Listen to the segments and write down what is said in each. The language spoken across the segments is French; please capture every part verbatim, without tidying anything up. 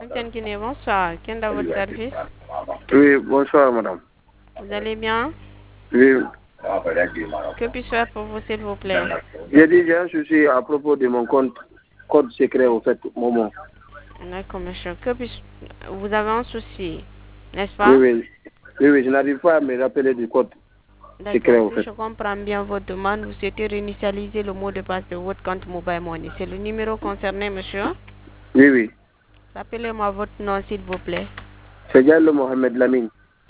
Antenne Guinée, bonsoir. Quel est votre service? Oui, bonsoir, madame. Vous allez bien? Oui. Que puis-je faire pour vous, s'il vous plaît? J'ai dit, j'ai un souci à propos de mon compte, code secret, au fait, Momo. D'accord, monsieur. Que puis-je... Vous avez un souci, n'est-ce Oui, pas? oui. Oui, oui, je n'arrive pas à me rappeler du code secret, D'accord. au Si fait. je comprends bien votre demande, vous souhaitez réinitialiser le mot de passe de votre compte Mobile Money. C'est le numéro concerné, monsieur? Oui, oui. Rappelez-moi votre nom, s'il vous plaît. C'est Diallo Mohamed Lamine.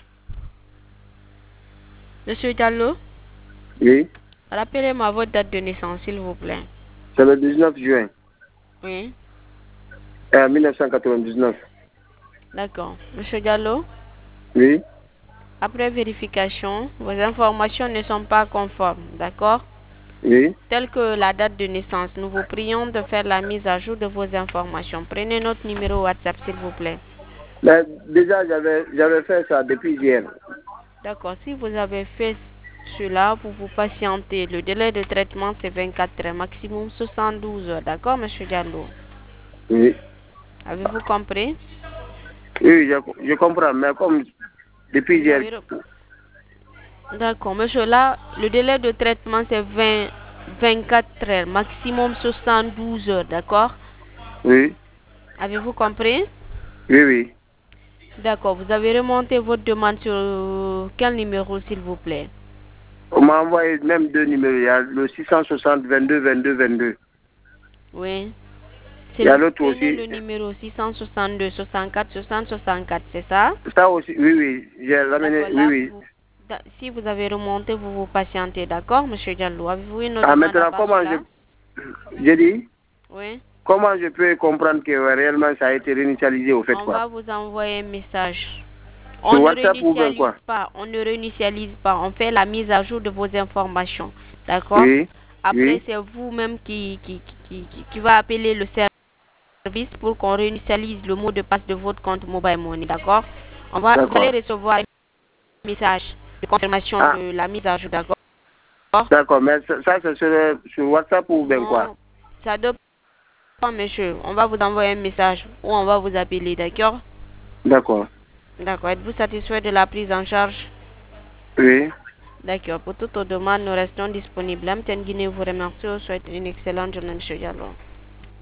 Monsieur Diallo, Oui. rappelez-moi votre date de naissance, s'il vous plaît. C'est le dix-neuf juin Oui. euh, mille neuf cent quatre-vingt-dix-neuf. D'accord. Monsieur Diallo, Oui. après vérification, vos informations ne sont pas conformes, d'accord? Oui. Telles que la date de naissance, nous vous prions de faire la mise à jour de vos informations. Prenez notre numéro WhatsApp, s'il vous plaît. Mais déjà, j'avais j'avais fait ça depuis hier. D'accord. Si vous avez fait cela, vous vous patientez. Le délai de traitement, c'est vingt-quatre heures, maximum soixante-douze heures. D'accord, monsieur Diallo? Oui. Avez-vous compris? Oui, je, je comprends, mais comme depuis Vous hier. avez... D'accord, monsieur, là, le délai de traitement, c'est vingt, vingt-quatre heures, maximum soixante-douze heures, d'accord? Oui. Avez-vous compris? Oui, oui. D'accord, vous avez remonté votre demande sur quel numéro, s'il vous plaît? On m'a envoyé même deux numéros. Il y a le six cent soixante, vingt-deux, vingt-deux, vingt-deux. Oui. Il y a l'autre Sélectionnez aussi. le numéro six cent soixante-deux, soixante-quatre, soixante, soixante-quatre, c'est ça? Ça aussi, oui, oui. J'ai D'accord, ramené, oui, là, vous, oui. vous- da- si vous avez remonté, vous vous patientez, d'accord, monsieur Diallo? Avez-vous une autre Ah, demande à maintenant, part comment je... cela? J'ai dit, Oui. comment je peux comprendre que ouais, réellement ça a été réinitialisé au fait, On quoi? va vous envoyer un message. On Sur ne WhatsApp ou bien réinitialise quoi? pas, on ne réinitialise pas, on fait la mise à jour de vos informations, d'accord? Oui, Après, oui. c'est vous-même qui, qui, qui, qui, qui va appeler le service pour qu'on réinitialise le mot de passe de votre compte Mobile Money, d'accord? On va, vous allez D'accord. recevoir un message de confirmation Ah, de la mise à jour, d'accord? d'accord, mais ça, ça c'est sur, sur WhatsApp ou bien quoi? Non, ça dépend, monsieur. On va vous envoyer un message ou on va vous appeler, d'accord? D'accord. D'accord. Êtes-vous satisfait de la prise en charge? Oui. D'accord. Pour toute demande, nous restons disponibles. M T N Guinée vous remercie. Vous souhaite une excellente journée, monsieur Diallo.